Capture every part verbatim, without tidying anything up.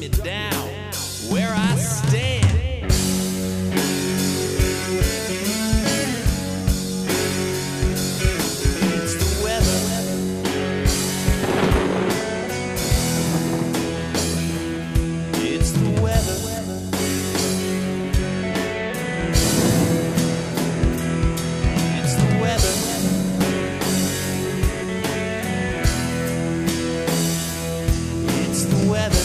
me down where I stand. It's the weather. It's the weather. It's the weather. It's the weather.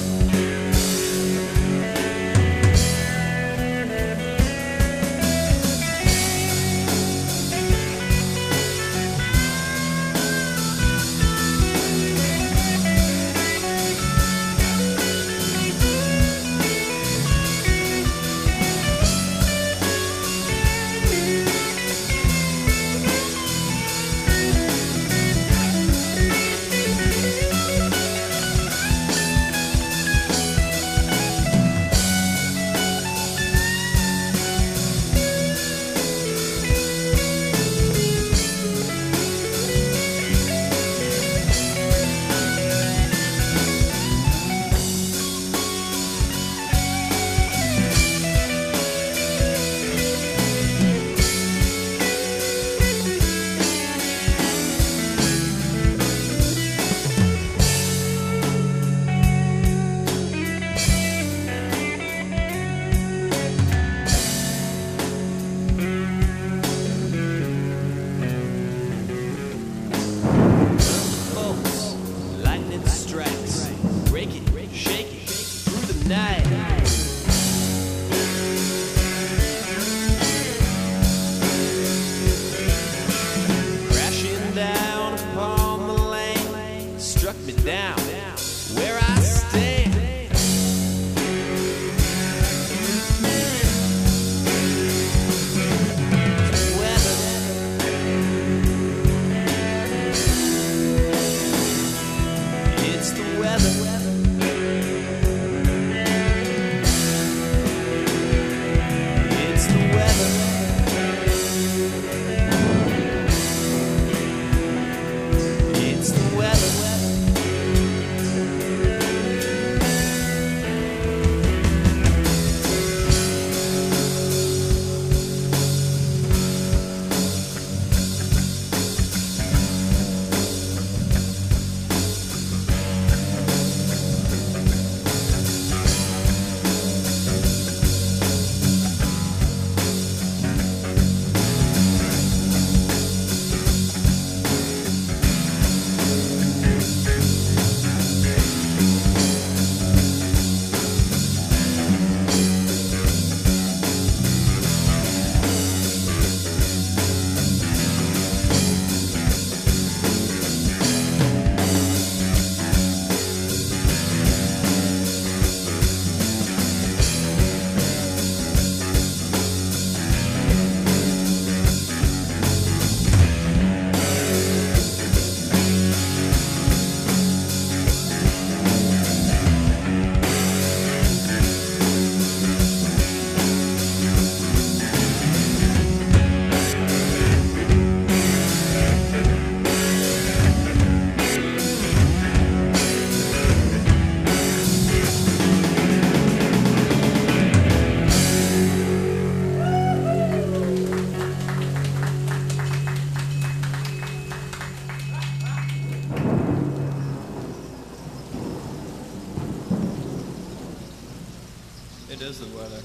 Down where I stand. Weather. It's the weather. It's the weather. It's the weather. It is the weather.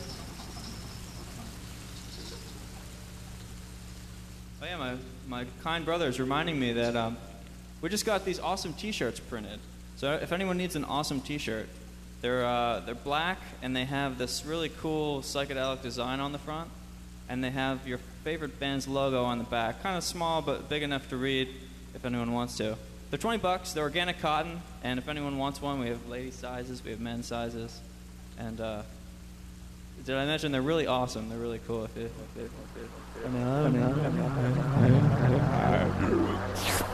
Oh yeah, my, my kind brother is reminding me that um, we just got these awesome T-shirts printed. So if anyone needs an awesome T-shirt, they're uh, they're black and they have this really cool psychedelic design on the front, and they have your favorite band's logo on the back. Kind of small but big enough to read if anyone wants to. They're twenty bucks. They're organic cotton, and if anyone wants one, we have lady sizes, we have men's sizes, and. Uh, Did I mention they're really awesome? They're really cool. If it, if it, if it, if it,